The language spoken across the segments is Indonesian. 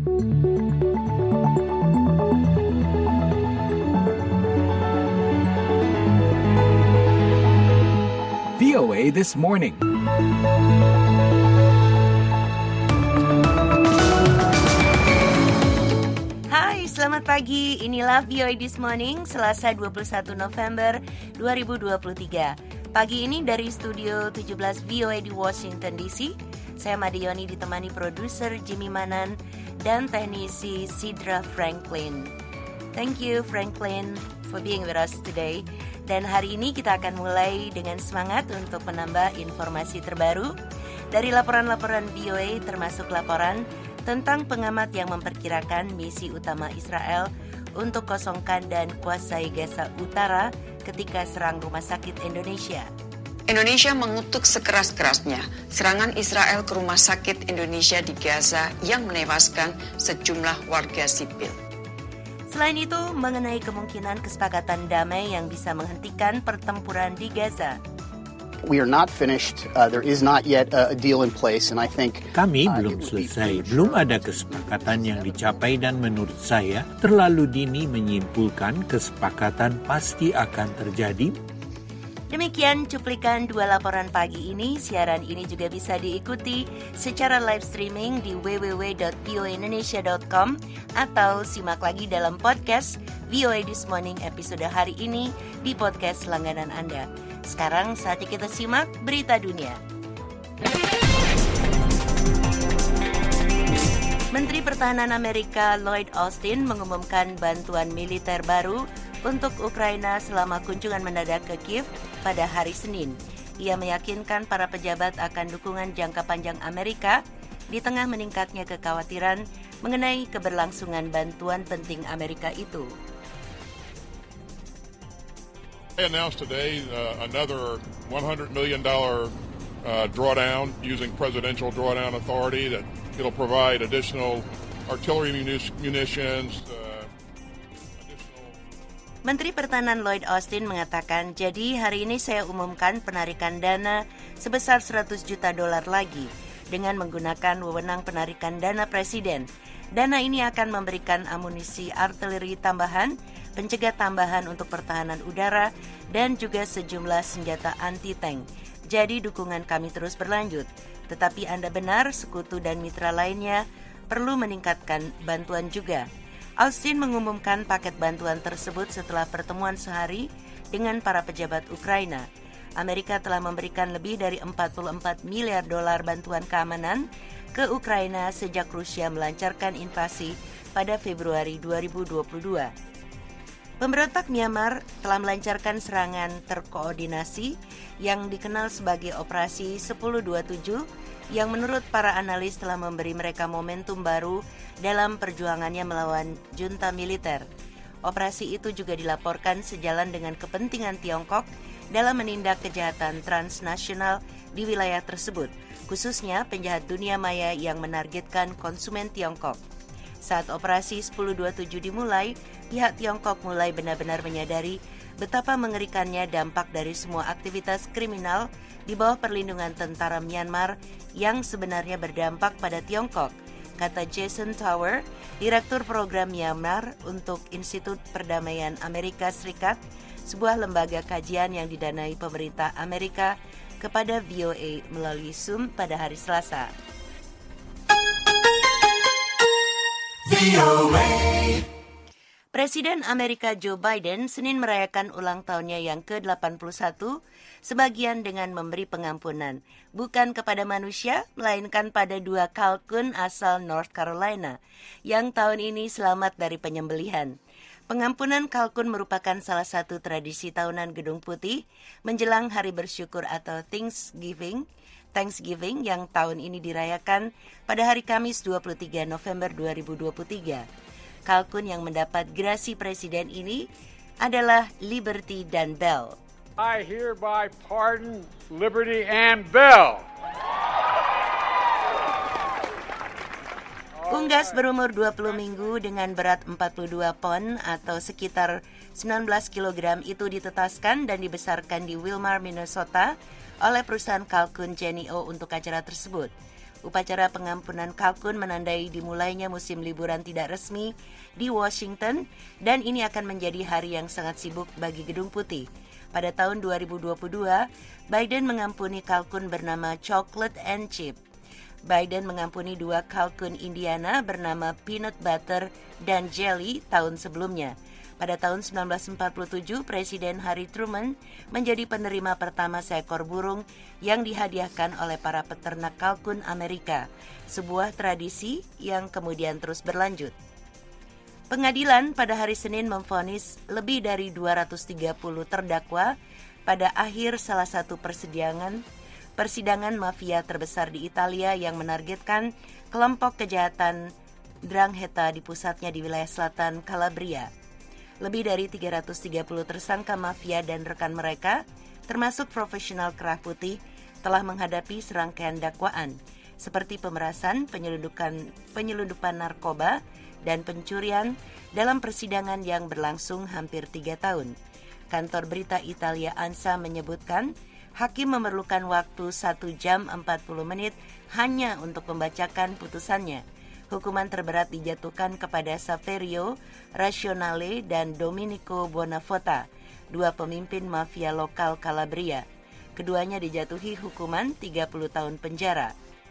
VOA This Morning. Hai, selamat pagi. Inilah VOA This Morning, Selasa 21 November 2023. Pagi ini dari studio 17 VOA di Washington DC, saya Madioni ditemani produser Jimmy Manan dan teknisi Sidra Franklin. Thank you Franklin for being with us today. Dan hari ini kita akan mulai dengan semangat untuk menambah informasi terbaru dari laporan-laporan VOA, termasuk laporan tentang pengamat yang memperkirakan misi utama Israel untuk kosongkan dan kuasai Gaza Utara ketika serang rumah sakit Indonesia. Indonesia mengutuk sekeras-kerasnya serangan Israel ke rumah sakit Indonesia di Gaza yang menewaskan sejumlah warga sipil. Selain itu, mengenai kemungkinan kesepakatan damai yang bisa menghentikan pertempuran di Gaza. We are not finished. There is not yet a deal in place, and I think kami belum selesai. Belum ada kesepakatan yang dicapai dan menurut saya terlalu dini menyimpulkan kesepakatan pasti akan terjadi. Demikian cuplikan dua laporan pagi ini. Siaran ini juga bisa diikuti secara live streaming di www.voaindonesia.com atau simak lagi dalam podcast VOA This Morning episode hari ini di podcast langganan Anda. Sekarang saatnya kita simak berita dunia. Menteri Pertahanan Amerika Lloyd Austin mengumumkan bantuan militer baru untuk Ukraina selama kunjungan mendadak ke Kiev pada hari Senin. Ia meyakinkan para pejabat akan dukungan jangka panjang Amerika di tengah meningkatnya kekhawatiran mengenai keberlangsungan bantuan penting Amerika itu. I announced today another $100 million drawdown using presidential drawdown authority that it'll provide additional artillery munitions. Menteri Pertahanan Lloyd Austin mengatakan, jadi hari ini saya umumkan penarikan dana sebesar $100 juta lagi dengan menggunakan wewenang penarikan dana presiden. Dana ini akan memberikan amunisi artileri tambahan, pencegat tambahan untuk pertahanan udara, dan juga sejumlah senjata anti-tank. Jadi dukungan kami terus berlanjut. Tetapi Anda benar, sekutu dan mitra lainnya perlu meningkatkan bantuan juga. Austin mengumumkan paket bantuan tersebut setelah pertemuan sehari dengan para pejabat Ukraina. Amerika telah memberikan lebih dari $44 miliar bantuan keamanan ke Ukraina sejak Rusia melancarkan invasi pada Februari 2022. Pemberontak Myanmar telah melancarkan serangan terkoordinasi yang dikenal sebagai Operasi 1027 yang menurut para analis telah memberi mereka momentum baru dalam perjuangannya melawan junta militer. Operasi itu juga dilaporkan sejalan dengan kepentingan Tiongkok dalam menindak kejahatan transnasional di wilayah tersebut, khususnya penjahat dunia maya yang menargetkan konsumen Tiongkok. Saat Operasi 1027 dimulai, pihak Tiongkok mulai benar-benar menyadari betapa mengerikannya dampak dari semua aktivitas kriminal di bawah perlindungan tentara Myanmar yang sebenarnya berdampak pada Tiongkok, kata Jason Tower, Direktur Program Myanmar untuk Institut Perdamaian Amerika Serikat, sebuah lembaga kajian yang didanai pemerintah Amerika, kepada VOA melalui Zoom pada hari Selasa. Presiden Amerika Joe Biden Senin merayakan ulang tahunnya yang ke-81, sebagian dengan memberi pengampunan, bukan kepada manusia, melainkan pada 2 kalkun asal North Carolina, yang tahun ini selamat dari penyembelihan. Pengampunan kalkun merupakan salah satu tradisi tahunan Gedung Putih menjelang Hari Bersyukur atau Thanksgiving yang tahun ini dirayakan pada hari Kamis 23 November 2023. Kalkun yang mendapat gerasi presiden ini adalah Liberty dan Bell. I hereby pardon Liberty and Bell. Unggas berumur 20 minggu dengan berat 42 pon atau sekitar 19 kg itu ditetaskan dan dibesarkan di Wilmar, Minnesota oleh perusahaan kalkun Jennie-O untuk acara tersebut. Upacara pengampunan kalkun menandai dimulainya musim liburan tidak resmi di Washington dan ini akan menjadi hari yang sangat sibuk bagi Gedung Putih. Pada tahun 2022, Biden mengampuni kalkun bernama Chocolate and Chip. Biden mengampuni 2 kalkun Indiana bernama Peanut Butter dan Jelly tahun sebelumnya. Pada tahun 1947, Presiden Harry Truman menjadi penerima pertama seekor burung yang dihadiahkan oleh para peternak kalkun Amerika, sebuah tradisi yang kemudian terus berlanjut. Pengadilan pada hari Senin memvonis lebih dari 230 terdakwa pada akhir salah satu persidangan mafia terbesar di Italia yang menargetkan kelompok kejahatan 'Ndrangheta di pusatnya di wilayah selatan Calabria. Lebih dari 330 tersangka mafia dan rekan mereka, termasuk profesional kerah putih, telah menghadapi serangkaian dakwaan, seperti pemerasan, penyelundupan narkoba, dan pencurian dalam persidangan yang berlangsung hampir 3 tahun. Kantor berita Italia ANSA menyebutkan, hakim memerlukan waktu 1 jam 40 menit hanya untuk membacakan putusannya. Hukuman terberat dijatuhkan kepada Saverio Rationale dan Domenico Bonafota, 2 pemimpin mafia lokal Calabria. Keduanya dijatuhi hukuman 30 tahun penjara.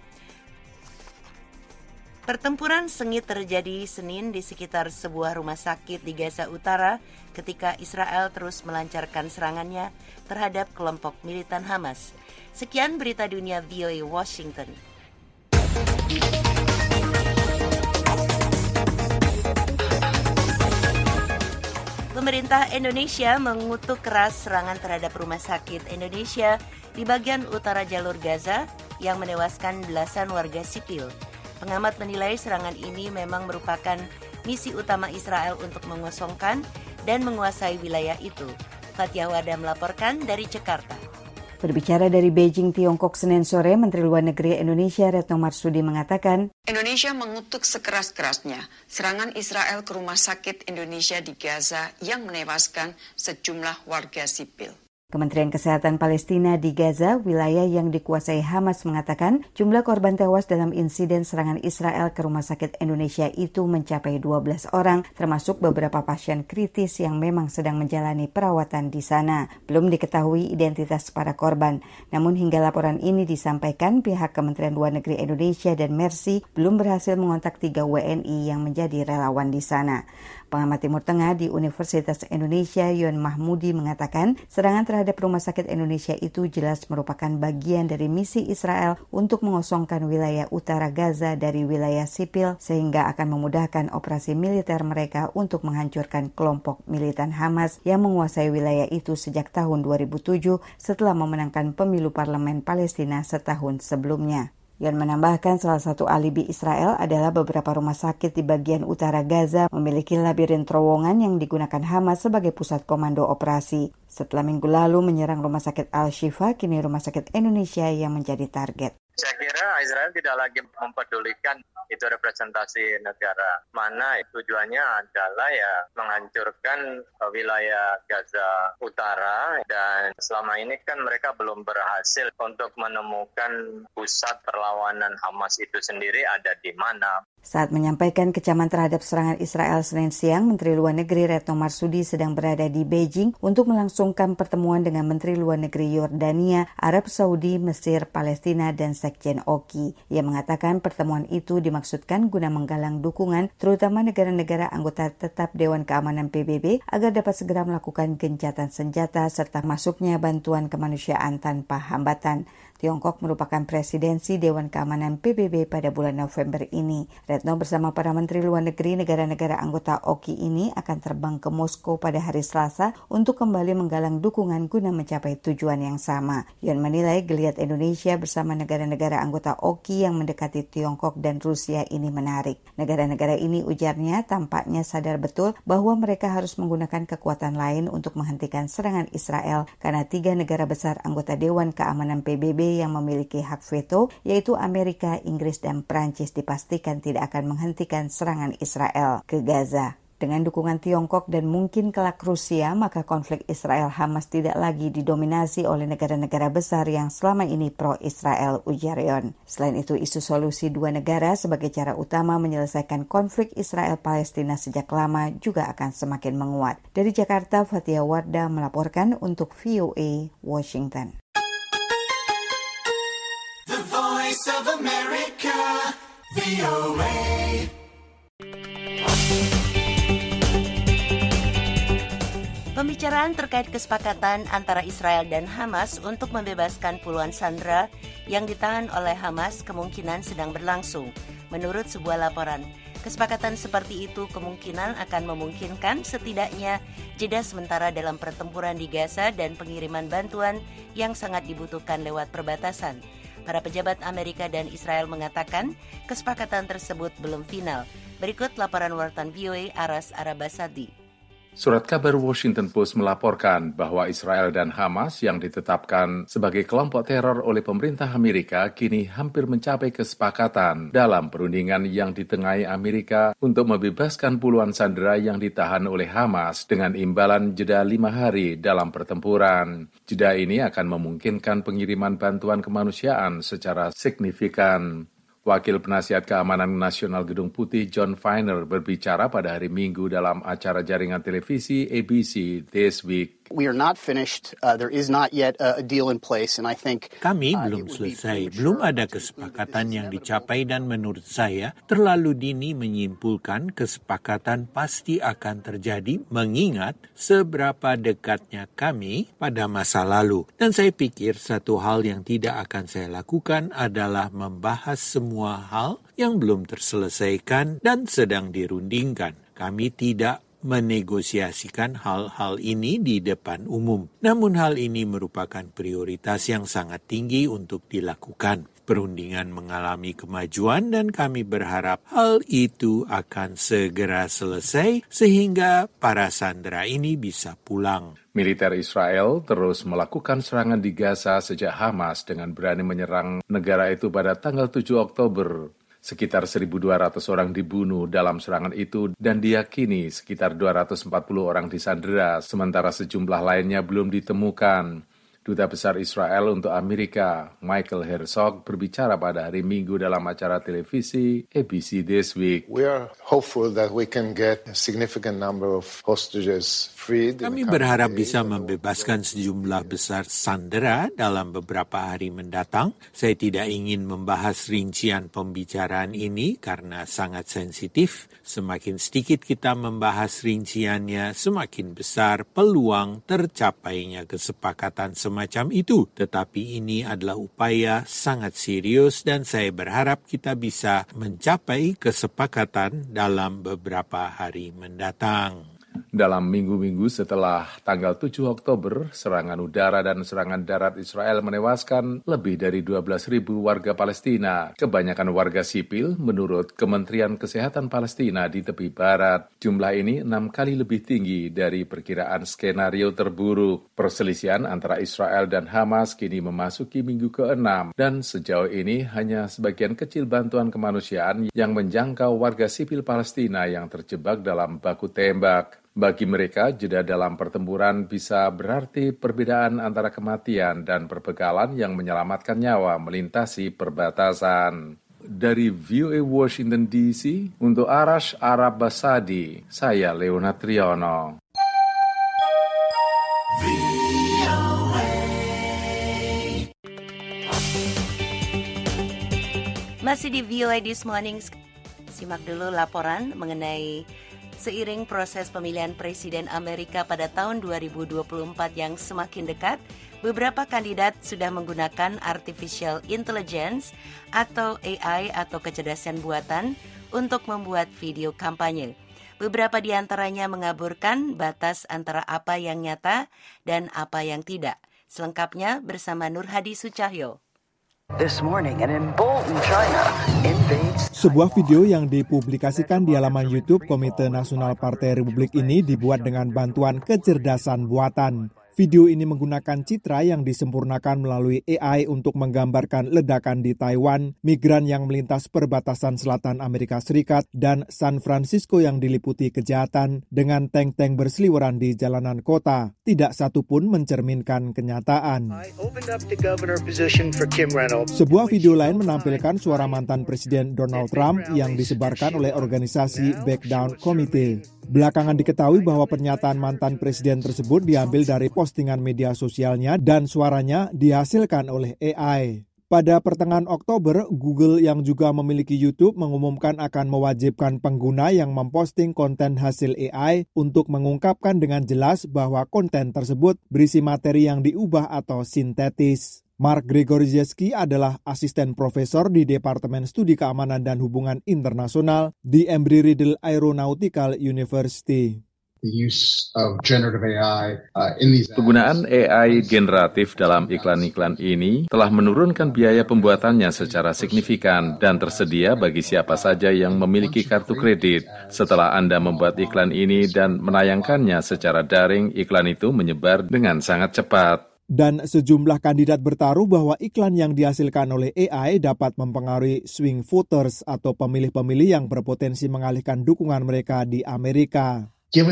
Pertempuran sengit terjadi Senin di sekitar sebuah rumah sakit di Gaza Utara ketika Israel terus melancarkan serangannya terhadap kelompok militan Hamas. Sekian berita dunia VOA Washington. Pemerintah Indonesia mengutuk keras serangan terhadap rumah sakit Indonesia di bagian utara jalur Gaza yang menewaskan belasan warga sipil. Pengamat menilai serangan ini memang merupakan misi utama Israel untuk mengosongkan dan menguasai wilayah itu. Fathia Wada melaporkan dari Jakarta. Berbicara dari Beijing, Tiongkok, Senin sore, Menteri Luar Negeri Indonesia Retno Marsudi mengatakan, Indonesia mengutuk sekeras-kerasnya serangan Israel ke rumah sakit Indonesia di Gaza yang menewaskan sejumlah warga sipil. Kementerian Kesehatan Palestina di Gaza, wilayah yang dikuasai Hamas, mengatakan jumlah korban tewas dalam insiden serangan Israel ke rumah sakit Indonesia itu mencapai 12 orang, termasuk beberapa pasien kritis yang memang sedang menjalani perawatan di sana. Belum diketahui identitas para korban. Namun hingga laporan ini disampaikan, pihak Kementerian Luar Negeri Indonesia dan Mercy belum berhasil mengontak 3 WNI yang menjadi relawan di sana. Pengamat Timur Tengah di Universitas Indonesia, Yon Mahmudi, mengatakan serangan terhadap rumah sakit Indonesia itu jelas merupakan bagian dari misi Israel untuk mengosongkan wilayah utara Gaza dari wilayah sipil sehingga akan memudahkan operasi militer mereka untuk menghancurkan kelompok militan Hamas yang menguasai wilayah itu sejak tahun 2007 setelah memenangkan pemilu parlemen Palestina setahun sebelumnya. Yon menambahkan salah satu alibi Israel adalah beberapa rumah sakit di bagian utara Gaza memiliki labirin terowongan yang digunakan Hamas sebagai pusat komando operasi. Setelah minggu lalu menyerang rumah sakit Al-Shifa, kini rumah sakit Indonesia yang menjadi target. Saya kira Israel tidak lagi mempedulikan itu representasi negara. Mana tujuannya adalah ya menghancurkan wilayah Gaza Utara, dan selama ini kan mereka belum berhasil untuk menemukan pusat perlawanan Hamas itu sendiri ada di mana. Saat menyampaikan kecaman terhadap serangan Israel Senin siang, Menteri Luar Negeri Retno Marsudi sedang berada di Beijing untuk melangsungkan pertemuan dengan Menteri Luar Negeri Yordania, Arab Saudi, Mesir, Palestina, dan Sekjen Oki. Ia mengatakan pertemuan itu dimaksudkan guna menggalang dukungan, terutama negara-negara anggota tetap Dewan Keamanan PBB, agar dapat segera melakukan gencatan senjata serta masuknya bantuan kemanusiaan tanpa hambatan. Tiongkok merupakan presidensi Dewan Keamanan PBB pada bulan November ini. Retno bersama para menteri luar negeri negara-negara anggota Oki ini akan terbang ke Moskow pada hari Selasa untuk kembali menggalang dukungan guna mencapai tujuan yang sama. Yon menilai geliat Indonesia bersama negara-negara anggota Oki yang mendekati Tiongkok dan Rusia ini menarik. Negara-negara ini, ujarnya, tampaknya sadar betul bahwa mereka harus menggunakan kekuatan lain untuk menghentikan serangan Israel karena 3 negara besar anggota Dewan Keamanan PBB yang memiliki hak veto, yaitu Amerika, Inggris, dan Prancis, dipastikan tidak akan menghentikan serangan Israel ke Gaza. Dengan dukungan Tiongkok dan mungkin kelak Rusia, maka konflik Israel-Hamas tidak lagi didominasi oleh negara-negara besar yang selama ini pro-Israel, ujar Ryon. Selain itu, isu solusi dua negara sebagai cara utama menyelesaikan konflik Israel-Palestina sejak lama juga akan semakin menguat. Dari Jakarta, Fathia Wardah melaporkan untuk VOA Washington. The Voice of America, VOA. Pembicaraan terkait kesepakatan antara Israel dan Hamas untuk membebaskan puluhan sandera yang ditahan oleh Hamas kemungkinan sedang berlangsung. Menurut sebuah laporan, kesepakatan seperti itu kemungkinan akan memungkinkan setidaknya jeda sementara dalam pertempuran di Gaza dan pengiriman bantuan yang sangat dibutuhkan lewat perbatasan. Para pejabat Amerika dan Israel mengatakan kesepakatan tersebut belum final. Berikut laporan wartawan VOA Aras Arabasadi. Surat kabar Washington Post melaporkan bahwa Israel dan Hamas yang ditetapkan sebagai kelompok teror oleh pemerintah Amerika kini hampir mencapai kesepakatan dalam perundingan yang ditengahi Amerika untuk membebaskan puluhan sandera yang ditahan oleh Hamas dengan imbalan jeda 5 hari dalam pertempuran. Jeda ini akan memungkinkan pengiriman bantuan kemanusiaan secara signifikan. Wakil Penasihat Keamanan Nasional Gedung Putih John Feiner berbicara pada hari Minggu dalam acara jaringan televisi ABC This Week. We are not finished. There is not yet a deal in place, and I think kami belum selesai, belum ada kesepakatan yang dicapai dan menurut saya terlalu dini menyimpulkan kesepakatan pasti akan terjadi mengingat seberapa dekatnya kami pada masa lalu. Dan saya pikir satu hal yang tidak akan saya lakukan adalah membahas semua hal yang belum terselesaikan dan sedang dirundingkan. Kami tidak menegosiasikan hal-hal ini di depan umum. Namun hal ini merupakan prioritas yang sangat tinggi untuk dilakukan. Perundingan mengalami kemajuan dan kami berharap hal itu akan segera selesai sehingga para sandera ini bisa pulang. Militer Israel terus melakukan serangan di Gaza sejak Hamas dengan berani menyerang negara itu pada tanggal 7 Oktober. Sekitar 1.200 orang dibunuh dalam serangan itu dan diyakini sekitar 240 orang disandera, sementara sejumlah lainnya belum ditemukan. Duta Besar Israel untuk Amerika, Michael Herzog, berbicara pada hari Minggu dalam acara televisi ABC This Week. We are hopeful that we can get a significant number of hostages freed. Kami berharap bisa membebaskan sejumlah besar sandera dalam beberapa hari mendatang. Saya tidak ingin membahas rincian pembicaraan ini karena sangat sensitif. Semakin sedikit kita membahas rinciannya, semakin besar peluang tercapainya kesepakatan semacam itu. Tetapi ini adalah upaya sangat serius dan saya berharap kita bisa mencapai kesepakatan dalam beberapa hari mendatang. Dalam minggu-minggu setelah tanggal 7 Oktober, serangan udara dan serangan darat Israel menewaskan lebih dari 12.000 warga Palestina. Kebanyakan warga sipil menurut Kementerian Kesehatan Palestina di tepi barat. Jumlah ini 6 kali lebih tinggi dari perkiraan skenario terburuk. Perselisihan antara Israel dan Hamas kini memasuki minggu ke-6 dan sejauh ini hanya sebagian kecil bantuan kemanusiaan yang menjangkau warga sipil Palestina yang terjebak dalam baku tembak. Bagi mereka, jeda dalam pertempuran bisa berarti perbedaan antara kematian dan perbegalan yang menyelamatkan nyawa melintasi perbatasan. Dari VOA Washington DC, untuk Arash Arabasadi, saya Leonard Triono. Masih di VOA This Morning, simak dulu laporan mengenai seiring proses pemilihan presiden Amerika pada tahun 2024 yang semakin dekat, beberapa kandidat sudah menggunakan artificial intelligence atau AI atau kecerdasan buatan untuk membuat video kampanye. Beberapa di antaranya mengaburkan batas antara apa yang nyata dan apa yang tidak. Selengkapnya bersama Nur Hadi Sucahyo. Sebuah video yang dipublikasikan di halaman YouTube Komite Nasional Partai Republik ini dibuat dengan bantuan kecerdasan buatan. Video ini menggunakan citra yang disempurnakan melalui AI untuk menggambarkan ledakan di Taiwan, migran yang melintas perbatasan selatan Amerika Serikat, dan San Francisco yang diliputi kejahatan dengan tank-tank berseliweran di jalanan kota. Tidak satu pun mencerminkan kenyataan. Sebuah video lain menampilkan suara mantan Presiden Donald Trump yang disebarkan oleh organisasi Backdown Committee. Belakangan diketahui bahwa pernyataan mantan presiden tersebut diambil dari postingan media sosialnya dan suaranya dihasilkan oleh AI. Pada pertengahan Oktober, Google yang juga memiliki YouTube mengumumkan akan mewajibkan pengguna yang memposting konten hasil AI untuk mengungkapkan dengan jelas bahwa konten tersebut berisi materi yang diubah atau sintetis. Mark Gregorieski adalah asisten profesor di Departemen Studi Keamanan dan Hubungan Internasional di Embry-Riddle Aeronautical University. Penggunaan AI generatif dalam iklan-iklan ini telah menurunkan biaya pembuatannya secara signifikan dan tersedia bagi siapa saja yang memiliki kartu kredit. Setelah Anda membuat iklan ini dan menayangkannya secara daring, iklan itu menyebar dengan sangat cepat. Dan sejumlah kandidat bertaruh bahwa iklan yang dihasilkan oleh AI dapat mempengaruhi swing voters atau pemilih-pemilih yang berpotensi mengalihkan dukungan mereka di Amerika.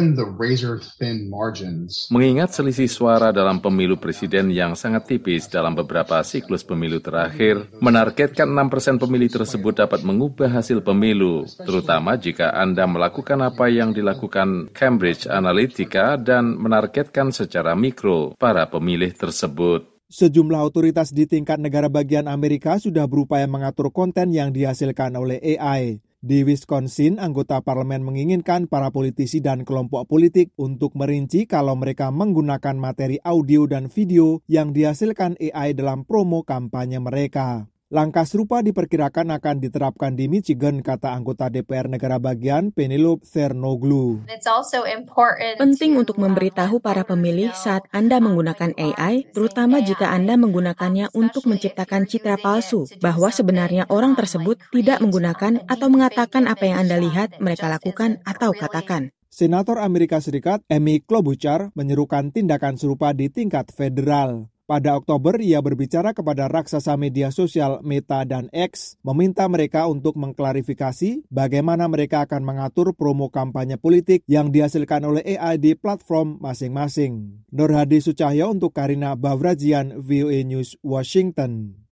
Mengingat selisih suara dalam pemilu presiden yang sangat tipis dalam beberapa siklus pemilu terakhir, menargetkan 6% pemilih tersebut dapat mengubah hasil pemilu, terutama jika Anda melakukan apa yang dilakukan Cambridge Analytica dan menargetkan secara mikro para pemilih tersebut. Sejumlah otoritas di tingkat negara bagian Amerika sudah berupaya mengatur konten yang dihasilkan oleh AI. Di Wisconsin, anggota parlemen menginginkan para politisi dan kelompok politik untuk merinci kalau mereka menggunakan materi audio dan video yang dihasilkan AI dalam promo kampanye mereka. Langkah serupa diperkirakan akan diterapkan di Michigan, kata anggota DPR negara bagian Penelope Thernoglu. Penting untuk memberitahu para pemilih saat Anda menggunakan AI, terutama jika Anda menggunakannya untuk menciptakan citra palsu, bahwa sebenarnya orang tersebut tidak menggunakan atau mengatakan apa yang Anda lihat mereka lakukan atau katakan. Senator Amerika Serikat Amy Klobuchar menyerukan tindakan serupa di tingkat federal. Pada Oktober, ia berbicara kepada raksasa media sosial Meta dan X, meminta mereka untuk mengklarifikasi bagaimana mereka akan mengatur promo kampanye politik yang dihasilkan oleh AI di platform masing-masing. Nur Hadi Sucahyo untuk Karina Bavrajian, VOA News, Washington.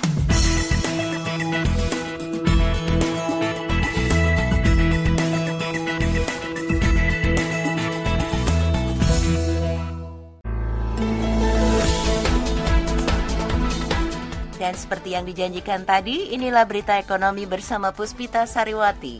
Dan seperti yang dijanjikan tadi, inilah berita ekonomi bersama Puspita Sariwati.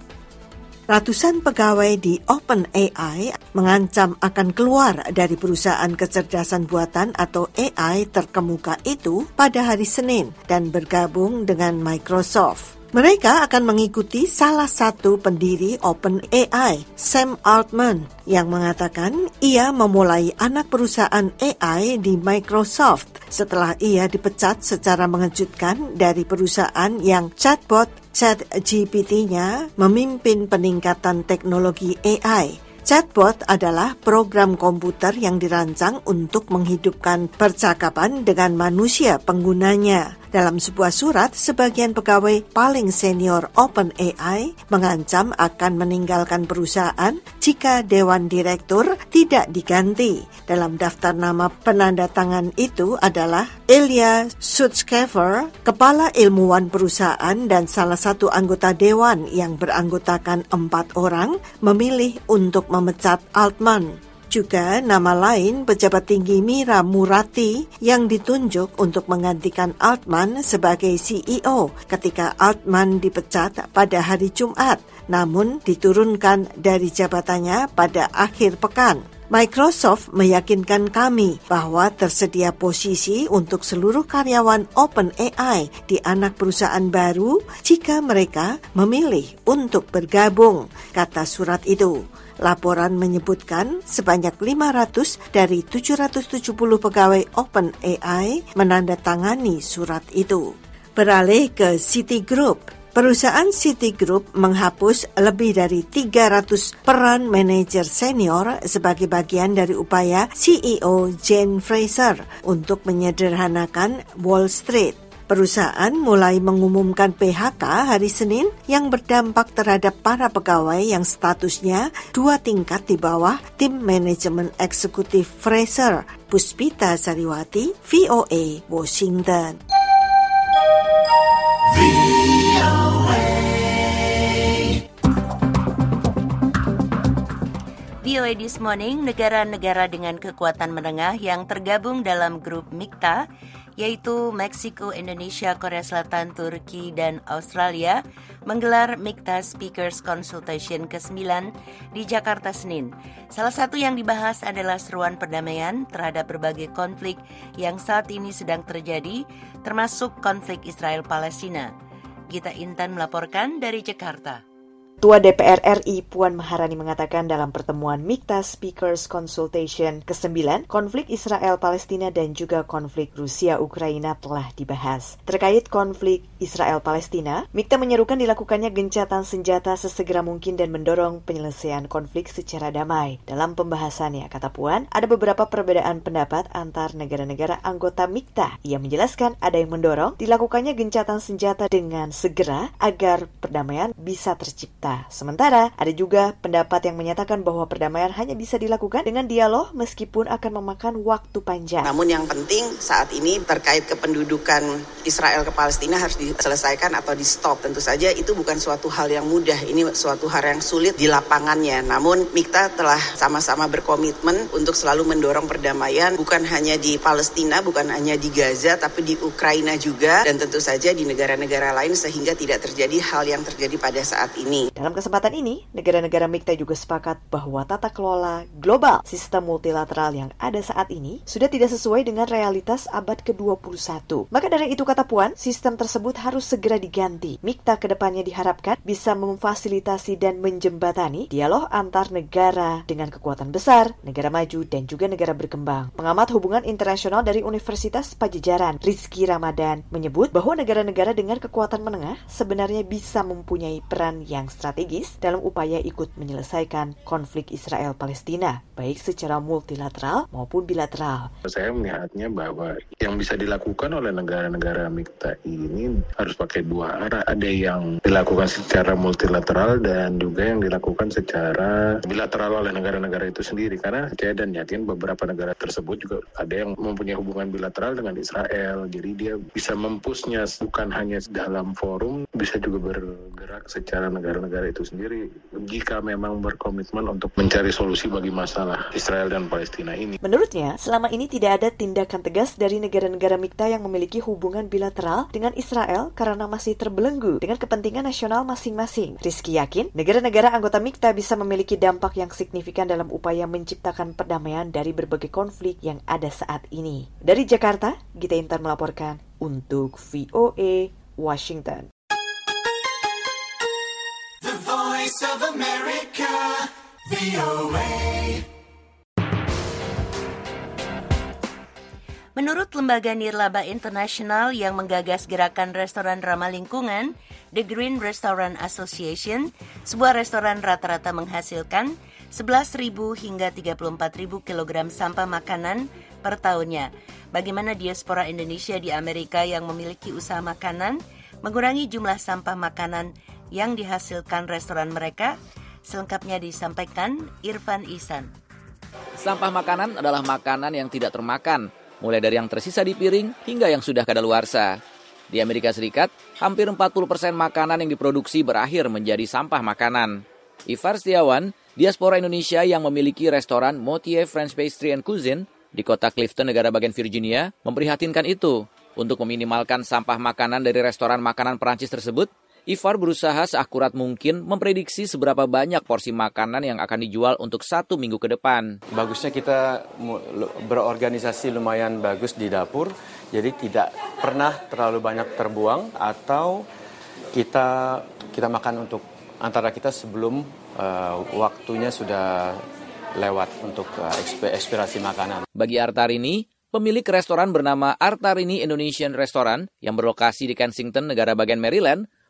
Ratusan pegawai di OpenAI mengancam akan keluar dari perusahaan kecerdasan buatan atau AI terkemuka itu pada hari Senin dan bergabung dengan Microsoft. Mereka akan mengikuti salah satu pendiri OpenAI, Sam Altman, yang mengatakan ia memulai anak perusahaan AI di Microsoft setelah ia dipecat secara mengejutkan dari perusahaan yang chatbot ChatGPT-nya memimpin peningkatan teknologi AI. Chatbot adalah program komputer yang dirancang untuk menghidupkan percakapan dengan manusia penggunanya. Dalam sebuah surat, sebagian pegawai paling senior OpenAI mengancam akan meninggalkan perusahaan jika Dewan Direktur tidak diganti. Dalam daftar nama penanda tangan itu adalah Ilya Sutskever, kepala ilmuwan perusahaan dan salah satu anggota Dewan yang beranggotakan 4 orang, memilih untuk memecat Altman. Juga nama lain pejabat tinggi Mira Murati yang ditunjuk untuk menggantikan Altman sebagai CEO ketika Altman dipecat pada hari Jumat, namun diturunkan dari jabatannya pada akhir pekan. Microsoft meyakinkan kami bahwa tersedia posisi untuk seluruh karyawan OpenAI di anak perusahaan baru jika mereka memilih untuk bergabung, kata surat itu. Laporan menyebutkan sebanyak 500 dari 770 pegawai OpenAI menandatangani surat itu. Beralih ke Citigroup. Perusahaan Citigroup menghapus lebih dari 300 peran manajer senior sebagai bagian dari upaya CEO Jane Fraser untuk menyederhanakan Wall Street. Perusahaan mulai mengumumkan PHK hari Senin yang berdampak terhadap para pegawai yang statusnya 2 tingkat di bawah tim manajemen eksekutif Fraser. Puspita Sariwati, VOA, Washington. VOA This Morning, negara-negara dengan kekuatan menengah yang tergabung dalam grup MIKTA, yaitu Meksiko, Indonesia, Korea Selatan, Turki, dan Australia, menggelar MIKTA Speakers Consultation ke-9 di Jakarta Senin. Salah satu yang dibahas adalah seruan perdamaian terhadap berbagai konflik yang saat ini sedang terjadi, termasuk konflik Israel-Palestina. Gita Intan melaporkan dari Jakarta. Ketua DPR RI Puan Maharani mengatakan dalam pertemuan MIKTA Speakers Consultation ke-9, konflik Israel-Palestina dan juga konflik Rusia-Ukraina telah dibahas. Terkait konflik Israel-Palestina, MIKTA menyerukan dilakukannya gencatan senjata sesegera mungkin dan mendorong penyelesaian konflik secara damai. Dalam pembahasannya, kata Puan, ada beberapa perbedaan pendapat antar negara-negara anggota MIKTA. Ia menjelaskan ada yang mendorong dilakukannya gencatan senjata dengan segera agar perdamaian bisa tercipta. Sementara, ada juga pendapat yang menyatakan bahwa perdamaian hanya bisa dilakukan dengan dialog meskipun akan memakan waktu panjang. Namun yang penting saat ini terkait kependudukan Israel ke Palestina harus diselesaikan atau di-stop. Tentu saja itu bukan suatu hal yang mudah, ini suatu hal yang sulit di lapangannya. Namun MIKTA telah sama-sama berkomitmen untuk selalu mendorong perdamaian, bukan hanya di Palestina, bukan hanya di Gaza, tapi di Ukraina juga, dan tentu saja di negara-negara lain sehingga tidak terjadi hal yang terjadi pada saat ini. Dalam kesempatan ini, negara-negara MIKTA juga sepakat bahwa tata kelola global sistem multilateral yang ada saat ini sudah tidak sesuai dengan realitas abad ke-21. Maka dari itu, kata Puan, sistem tersebut harus segera diganti. MIKTA kedepannya diharapkan bisa memfasilitasi dan menjembatani dialog antar negara dengan kekuatan besar, negara maju, dan juga negara berkembang. Pengamat hubungan internasional dari Universitas Pajajaran, Rizky Ramadan, menyebut bahwa negara-negara dengan kekuatan menengah sebenarnya bisa mempunyai peran yang strategis dalam upaya ikut menyelesaikan konflik Israel-Palestina, baik secara multilateral maupun bilateral. Saya melihatnya bahwa yang bisa dilakukan oleh negara-negara MIKTA ini harus pakai dua arah. Ada yang dilakukan secara multilateral dan juga yang dilakukan secara bilateral oleh negara-negara itu sendiri. Karena saya dan yakin beberapa negara tersebut juga ada yang mempunyai hubungan bilateral dengan Israel. Jadi dia bisa mempushnya bukan hanya dalam forum, bisa juga bergerak secara negara-negara itu sendiri jika memang berkomitmen untuk mencari solusi bagi masalah Israel dan Palestina ini. Menurutnya, selama ini tidak ada tindakan tegas dari negara-negara MIKTA yang memiliki hubungan bilateral dengan Israel karena masih terbelenggu dengan kepentingan nasional masing-masing. Rizky yakin, negara-negara anggota MIKTA bisa memiliki dampak yang signifikan dalam upaya menciptakan perdamaian dari berbagai konflik yang ada saat ini. Dari Jakarta, Gita Intan melaporkan untuk VOA Washington. Voice of America, VOA. Menurut Lembaga Nirlaba Internasional yang menggagas gerakan restoran ramah lingkungan, The Green Restaurant Association, sebuah restoran rata-rata menghasilkan 11.000 hingga 34.000 kilogram sampah makanan per tahunnya. Bagaimana diaspora Indonesia di Amerika yang memiliki usaha makanan mengurangi jumlah sampah makanan yang dihasilkan restoran mereka? Selengkapnya disampaikan Irfan Ihsan. Sampah makanan adalah makanan yang tidak termakan, mulai dari yang tersisa di piring hingga yang sudah kadaluarsa. Di Amerika Serikat, hampir 40% makanan yang diproduksi berakhir menjadi sampah makanan. Ivar Setiawan, diaspora Indonesia yang memiliki restoran Motier French Pastry and Cuisine di kota Clifton, negara bagian Virginia, memprihatinkan itu. Untuk meminimalkan sampah makanan dari restoran makanan Perancis tersebut, Ivar berusaha seakurat mungkin memprediksi seberapa banyak porsi makanan yang akan dijual untuk 1 minggu ke depan. Bagusnya kita berorganisasi lumayan bagus di dapur, jadi tidak pernah terlalu banyak terbuang atau kita makan untuk antara kita sebelum waktunya sudah lewat untuk ekspirasi makanan. Bagi Artarini, pemilik restoran bernama Artarini Indonesian Restaurant yang berlokasi di Kensington, negara bagian Maryland,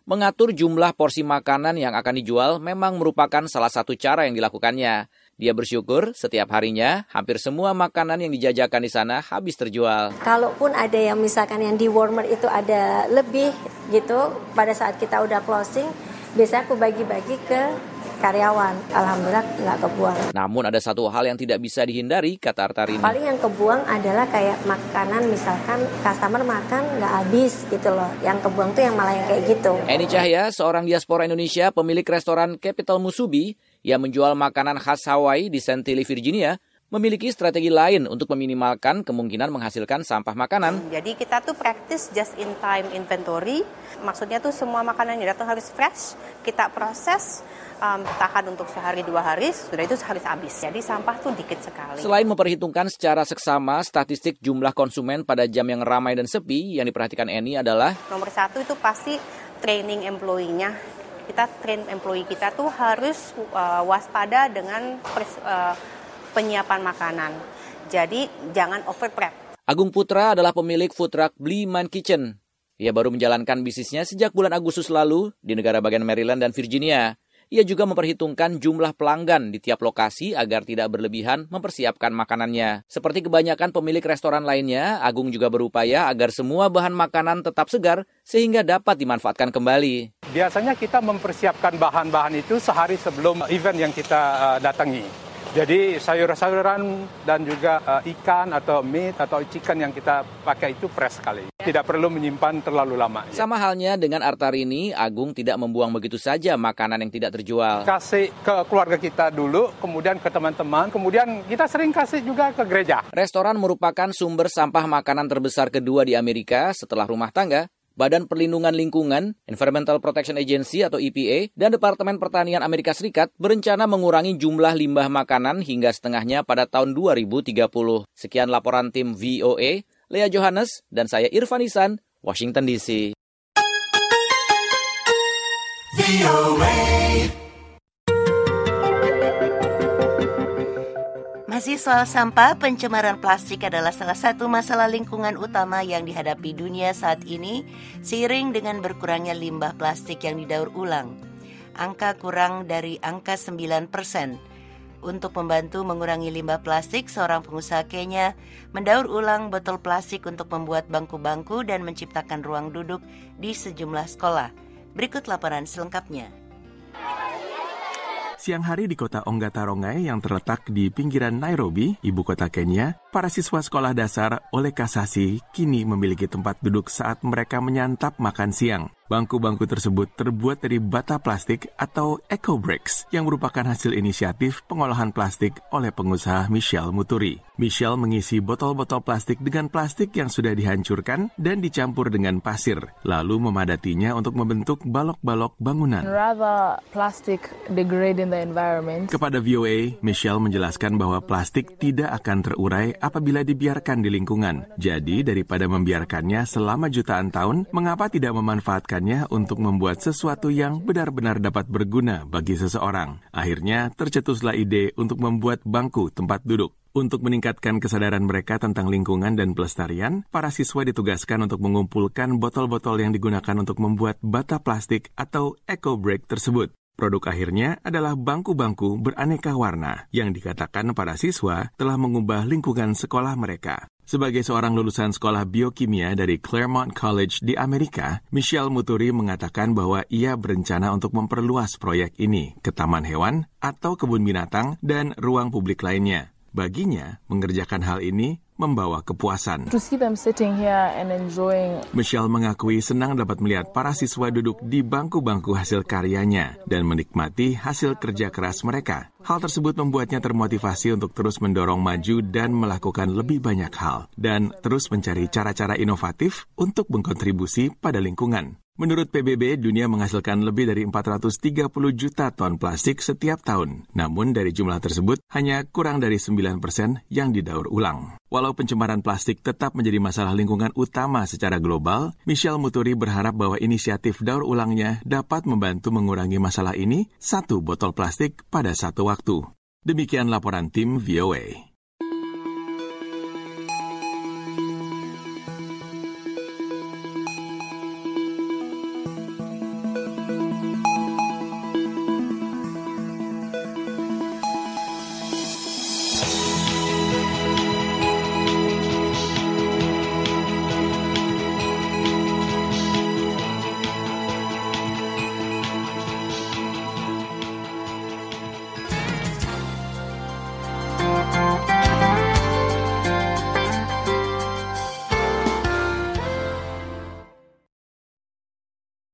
Mengatur jumlah porsi makanan yang akan dijual memang merupakan salah satu cara yang dilakukannya. Dia bersyukur setiap harinya hampir semua makanan yang dijajakan di sana habis terjual. Kalaupun ada yang misalkan yang di warmer itu ada lebih gitu, pada saat kita udah closing, biasanya aku bagi-bagi ke karyawan. Alhamdulillah nggak kebuang. Namun ada satu hal yang tidak bisa dihindari, kata Artarini. Paling yang kebuang adalah kayak makanan, misalkan customer makan nggak habis gitu loh. Yang kebuang tuh yang malah yang kayak gitu. Eni Cahya, seorang diaspora Indonesia, pemilik restoran Capital Musubi yang menjual makanan khas Hawaii di Chantilly, Virginia, memiliki strategi lain untuk meminimalkan kemungkinan menghasilkan sampah makanan. Jadi kita tuh practice just-in-time inventory. Maksudnya tuh semua makanan yang datang harus fresh, kita proses, tahan untuk sehari 2 hari, sudah itu harus habis. Jadi sampah tuh dikit sekali. Selain memperhitungkan secara seksama statistik jumlah konsumen pada jam yang ramai dan sepi, yang diperhatikan Eni adalah nomor 1 itu pasti training employee-nya. Kita train employee kita tuh harus waspada dengan penyiapan makanan. Jadi jangan over prep. Agung Putra adalah pemilik food truck Bliman Kitchen. Ia baru menjalankan bisnisnya sejak bulan Agustus lalu di negara bagian Maryland dan Virginia. Ia juga memperhitungkan jumlah pelanggan di tiap lokasi agar tidak berlebihan mempersiapkan makanannya. Seperti kebanyakan pemilik restoran lainnya, Agung juga berupaya agar semua bahan makanan tetap segar sehingga dapat dimanfaatkan kembali. Biasanya kita mempersiapkan bahan-bahan itu sehari sebelum event yang kita datangi. Jadi sayur-sayuran dan juga ikan atau meat atau chicken yang kita pakai itu fresh sekali. Tidak perlu menyimpan terlalu lama. Sama halnya dengan Artarini, Agung tidak membuang begitu saja makanan yang tidak terjual. Kasih ke keluarga kita dulu, kemudian ke teman-teman, kemudian kita sering kasih juga ke gereja. Restoran merupakan sumber sampah makanan terbesar kedua di Amerika setelah rumah tangga. Badan Perlindungan Lingkungan, Environmental Protection Agency atau EPA, dan Departemen Pertanian Amerika Serikat berencana mengurangi jumlah limbah makanan hingga setengahnya pada tahun 2030. Sekian laporan tim VOA, Lea Johannes, dan saya Irfan Isan, Washington DC. Masih soal sampah, pencemaran plastik adalah salah satu masalah lingkungan utama yang dihadapi dunia saat ini, seiring dengan berkurangnya limbah plastik yang didaur ulang. Angka kurang dari angka 9%. Untuk membantu mengurangi limbah plastik, seorang pengusaha Kenya mendaur ulang botol plastik untuk membuat bangku-bangku dan menciptakan ruang duduk di sejumlah sekolah. Berikut laporan selengkapnya. Siang hari di kota Ongata Rongai yang terletak di pinggiran Nairobi, ibu kota Kenya, para siswa sekolah dasar oleh Kasasi kini memiliki tempat duduk saat mereka menyantap makan siang. Bangku-bangku tersebut terbuat dari bata plastik atau eco-bricks yang merupakan hasil inisiatif pengolahan plastik oleh pengusaha Michelle Muturi. Michelle mengisi botol-botol plastik dengan plastik yang sudah dihancurkan dan dicampur dengan pasir, lalu memadatinya untuk membentuk balok-balok bangunan. Kepada VOA, Michelle menjelaskan bahwa plastik tidak akan terurai apabila dibiarkan di lingkungan. Jadi, daripada membiarkannya selama jutaan tahun, mengapa tidak memanfaatkan untuk membuat sesuatu yang benar-benar dapat berguna bagi seseorang. Akhirnya, tercetuslah ide untuk membuat bangku tempat duduk. Untuk meningkatkan kesadaran mereka tentang lingkungan dan pelestarian, para siswa ditugaskan untuk mengumpulkan botol-botol yang digunakan untuk membuat bata plastik atau eco-brick tersebut. Produk akhirnya adalah bangku-bangku beraneka warna yang dikatakan para siswa telah mengubah lingkungan sekolah mereka. Sebagai seorang lulusan sekolah biokimia dari Claremont College di Amerika, Michelle Muturi mengatakan bahwa ia berencana untuk memperluas proyek ini ke taman hewan atau kebun binatang dan ruang publik lainnya. Baginya, mengerjakan hal ini membawa kepuasan. Michelle mengakui senang dapat melihat para siswa duduk di bangku-bangku hasil karyanya dan menikmati hasil kerja keras mereka. Hal tersebut membuatnya termotivasi untuk terus mendorong maju dan melakukan lebih banyak hal, dan terus mencari cara-cara inovatif untuk berkontribusi pada lingkungan. Menurut PBB, dunia menghasilkan lebih dari 430 juta ton plastik setiap tahun. Namun dari jumlah tersebut, hanya kurang dari 9% yang didaur ulang. Walau pencemaran plastik tetap menjadi masalah lingkungan utama secara global, Michelle Muturi berharap bahwa inisiatif daur ulangnya dapat membantu mengurangi masalah ini 1 botol plastik pada 1 waktu. Demikian laporan tim VOA.